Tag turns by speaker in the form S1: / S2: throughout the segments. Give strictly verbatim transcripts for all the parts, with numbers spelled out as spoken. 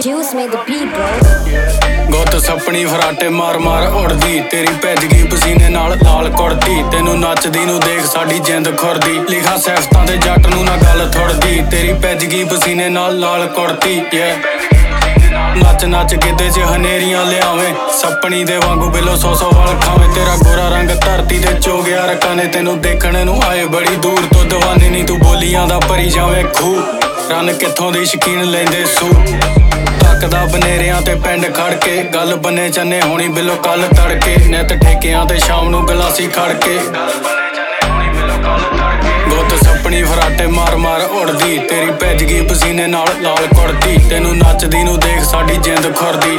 S1: Juice made the beat, bro.
S2: ਗੁੱਤ ਸੱਪਣੀ ਫਰਾਟੇ ਮਾਰ ਮਾਰ ਉੜਦੀ, ਤੇਰੀ ਭਿੱਜ ਗਈ ਪਸੀਨੇ ਨਾਲ ਲਾਲ ਕੁੜਤੀ। ਤੈਨੂੰ ਨੱਚਦੀ ਨੂੰ ਦੇਖ ਸਾਡੀ ਜਿੰਦ ਖੁਰਦੀ, ਲਿਖਾਂ ਸਿਫਤਾਂ ਤੇ ਜੱਟ ਨੂੰ ਨਾ ਗੱਲ ਥੁੜਦੀ। ਤੇਰੀ ਭਿੱਜ ਗਈ ਪਸੀਨੇ ਨਾਲ ਲਾਲ ਕੁੜਤੀ। ਨੱਚ ਨੱਚ ਗਿੱਧੇ 'ਚ ਹਨੇਰੀਆਂ ਲਿਆਵੇਂ, ਸੱਪਣੀ ਦੇ ਵਾਂਗੂ ਬਿੱਲੋ ਸੌ ਸੌ ਵਾਲ ਖਾਵੇਂ। ਤੇਰਾ ਗੋਰਾ ਰੰਗ ਧਰਤੀ ਤੇ ਚੋਗਿਆ ਰਕਾਂ ਨੇ, ਤੈਨੂੰ ਦੇਖਣ ਨੂੰ ਆਏ ਬੜੀ ਦੂਰ ਤੋਂ ਦੀਵਾਨੇ ਨੀ ਤੂੰ ਬੋਲੀਆਂ ਦਾ ਭਰੀ ਜਾਵੇਂ ਖੂਹ। ਰੰਨ ਕਿੱਥੋਂ ਦੀ ਸ਼ਕੀਨ ਲੈਂਦੇ ਸੂ, ਤੱਕਦਾ ਬਨੇਰਿਆਂ ਤੇ ਪਿੰਡ ਖੜ ਕੇ। ਗੱਲ ਬੰਨੇ ਚੰਨੇ ਹੋਣੀ ਬਿੱਲੋ ਕੱਲ ਤੜਕੇ, ਨਿੱਤ ਠੇਕਿਆਂ ਤੇ ਸ਼ਾਮ ਨੂੰ ਗਲਾਸੀ ਖੜ ਕੇ। ਗੁੱਤ ਸੱਪਣੀ ਫਰਾਟੇ ਮਾਰ ਮਾਰ ਉੜਦੀ, ਤੇਰੀ ਭਿੱਜ ਗਈ ਪਸੀਨੇ ਨਾਲ ਲਾਲ ਕੁੜਤੀ। ਤੈਨੂੰ ਨੱਚਦੀ ਨੂੰ ਦੇਖ ਸਾਡੀ ਜਿੰਦ ਖੁਰਦੀ,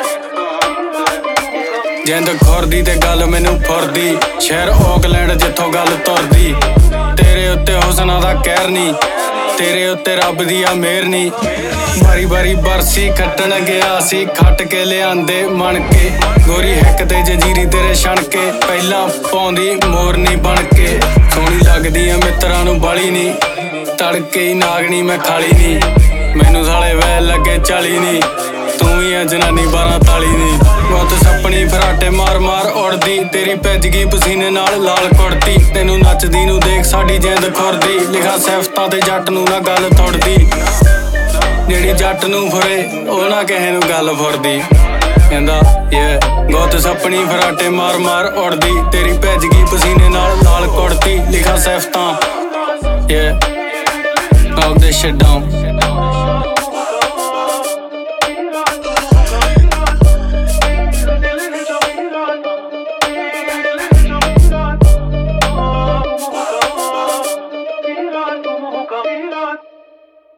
S2: ਜਿੰਦ ਖੁਰਦੀ ਤੇ ਗੱਲ ਮੈਨੂੰ ਫੁਰਦੀ। ਸ਼ਹਿਰ ਔਕਲੈਂਡ ਜਿੱਥੋਂ ਗੱਲ ਤੁਰਦੀ, ਤੇਰੇ ਉੱਤੇ ਹੁਸਨਾਂ ਦਾ ਕਹਿਰ ਨੀ, ਤੇਰੇ ਉੱਤੇ ਰੱਬ ਦੀ ਆ ਮਿਹਰ ਨੀ। ਵਾਰੀ ਵਾਰੀ ਬਰਸੀ ਖੱਟਣ ਗਿਆ ਸੀ, ਖੱਟ ਕੇ ਲਿਆਂਦੇ ਮਣ ਕੇ। ਗੋਰੀ ਹਿੱਕ ਤੇ ਜੰਜੀਰੀ ਤੇਰੇ ਛਣ ਕੇ, ਪਹਿਲਾਂ ਪਾਉਂਦੀ ਮੋਰਨੀ ਬਣ ਕੇ। ਸੋਹਣੀ ਲੱਗਦੀ ਆ ਮਿੱਤਰਾਂ ਨੂੰ ਬਾਲੀ ਨੀ, ਤੜਕੇ ਹੀ ਨਾਗਣੀ ਮੈਂ ਖਾਲੀ ਨੀ। ਮੈਨੂੰ ਸਾਲੇ ਵੈਲ ਲੱਗੇ ਚਾਲੀ ਨੀ, ਤੂੰ ਵੀ ਆ ਜਨਾਨੀ ਬਾਰਾਂ ਤਾਲੀ ਨੀ। ਗੁੱਤ ਸੱਪਣੀ ਫਰਾਟੇ ਮਾਰ ਮਾਰ ਉੜਦੀ, ਤੇਰੀ ਭਿੱਜ ਗਈ ਪਸੀਨੇ ਨਾਲ ਲਾਲ ਕੁੜਤੀ। ਤੈਨੂੰ ਨੱਚਦੀ ਨੂੰ ਦੇਖ ਸਾਡੀ ਜਿੰਦ ਖੁਰਦੀ, ਲਿਖਾਂ ਸਿਫਤਾਂ ਤੇ ਜੱਟ ਨੂੰ ਨਾ ਗੱਲ ਥੁੜਦੀ। ਜਿਹੜੀ ਜੱਟ ਨੂੰ ਫੁਰੇ ਉਹ ਨਾ ਕਿਸੇ ਨੂੰ ਗੱਲ ਫੁਰਦੀ। ਕਹਿੰਦਾ ਯੇ ਗੁੱਤ ਸੱਪਣੀ ਫਰਾਟੇ ਮਾਰ ਮਾਰ ਉੜਦੀ, ਤੇਰੀ ਭਿੱਜ ਗਈ ਪਸੀਨੇ ਨਾਲ ਲਾਲ ਕੁੜਤੀ। ਲਿਖਾਂ ਸਿਫਤਾਂ ਯੇ ਆਪ ਦੇ ਸ਼ਟ ਡਾਊਨ।